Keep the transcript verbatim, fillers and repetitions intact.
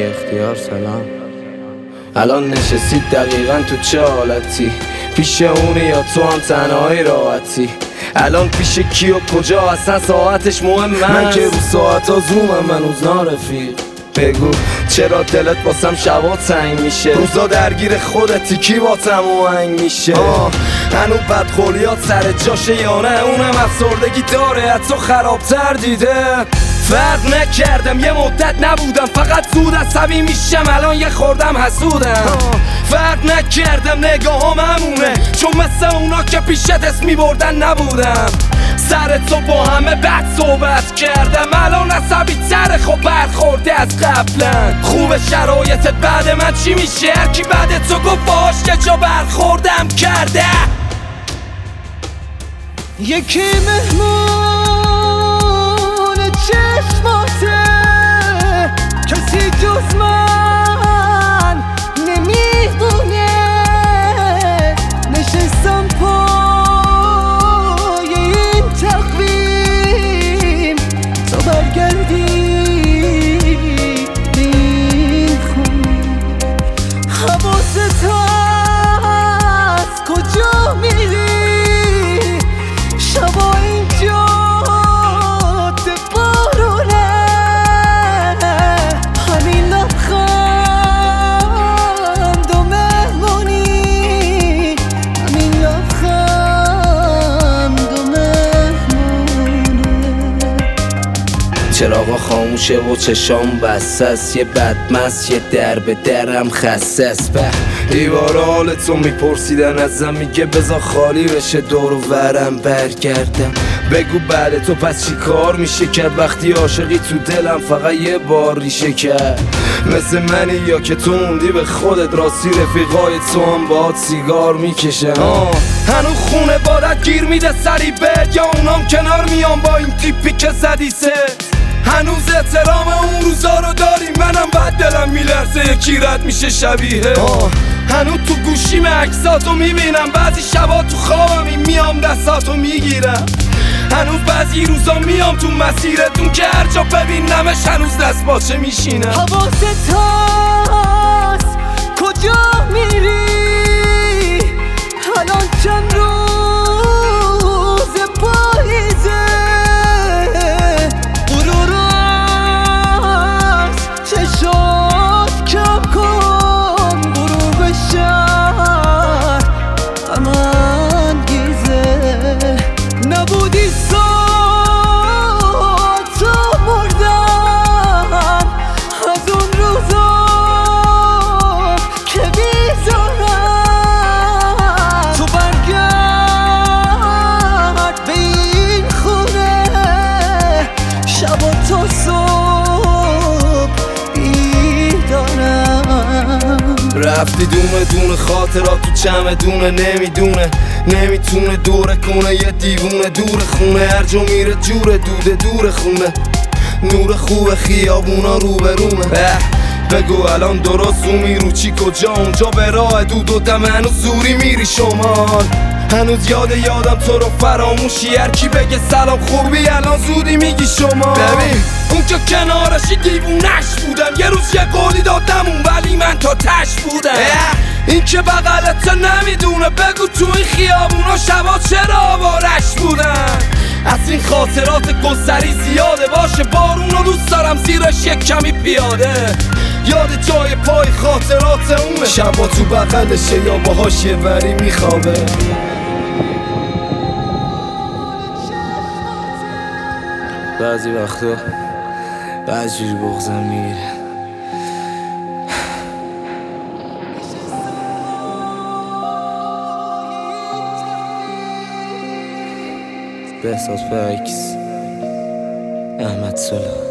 بی اختیار سلام. الان نشستید دقیقا تو چه حالتی؟ پیش اونی یا تو هم تنهایی راحتی؟ الان پیش کی و کجا اصلا ساعتش مهمه؟ من که رو ساعت ها زومم من روزنا رفیق. بگو چرا دلت واسم شبا تنگ میشه؟ روزا درگیر خودتی کی واسم آهنگ میشه؟ هنو بدخوریات سر جاشه یا نه؟ اونم افسردگی داره حتی خرابتر دیده. فرق نکردم یه مدت نبودم، فقط زود عصبی میشم الان یه خوردم حسودم. فرق نکردم نگاهام همونه، چون مثل اونا که پیشت اسم میبردن نبودم. سر تو با همه بد صحبت کردم، الان عصبی تره خب برخورده از قبلا. خوب شرایطت بعد من چی میشه؟ هرکی بعد تو گفت باش که جا برخوردم کرده. یکی مهمون چشماته، کسی جز من نمیدونه. نشستم پای این تقویم تا برگردی این خونه. حواست هست کجا میری؟ شبا اینجا ده بارونه، همین لبخند و مهمونی، همین لبخند و مهمونه. چراغا خاموشه و چشام بسست، یه بدمست یه در به درم خسست. به دیوارا حالتو میپرسیدن ازم، میگه بزا خالی بشه دور و ورم برگردم. بگو بعد تو پس چی کار میشه کرد؟ وقتی عاشقی تو دلم فقط یه بار ریشه کرد. مثل منی یا که تو موندی به خودت، راستی رفیقای تو هم باهات سیگار میکشن. هنو خونه بادت گیر میده سری بد، یا اونام کنار میان با این تیپی که زدی سه. هنوز احترام اون روزا رو داری، منم بعد دلم میلرزه یکی رد میشه شبیه. هنوز تو گوشیم عکساتو میبینم، بعضی شبا تو خوابم این میام دستاتو میگیرم. هنوز بعضی روزا میام تو مسیرتون که هر جا ببینمش هنوز دست باچه میشینم. حواست هست کجا میری؟ الان چند روز پاییزه، غرور است چشات کم کن. غروب شهر امان گیزه، نبودی ساعت تو مردم از اون روزا که بیزارم. تو برگرد به این خونه، شب و تا صبح بیدارم. رفتی دونه دونه خاطرات تو چمدونه، نمیدونه نمیتونه دوره کنه یه دیوونه دور خونه. هر جا میره جوره دوده دور خونه، نور خوب خیابونا رو به رومه. بگو الان درست زومی رو چی کجا؟ اونجا به راه دود و دم هنوز زوری میری شمال. هنوز یاد یادم تو رو فراموشی، هر کی بگه سلام خوبی الان زودی میگی شما. ببین اون که کنارشی دیوونش بودم، یه روز یه قولی دادم اون ولی من تا تش بودم. این که بغلت نمیدونه، بگو تو این خیابونا شبا چرا آوارش بودن. از این خاطرات گذری زیاده، باشه بارونو دوست دارم زیرش یک کمی پیاده. یاد جای پای خاطرات اونه، شبا تو بغلشه یا باهاش یه وری میخوابه. بعضی وقتا بعضی جوری بغضم میگیره، بهزاد برعکس. احمد صلح.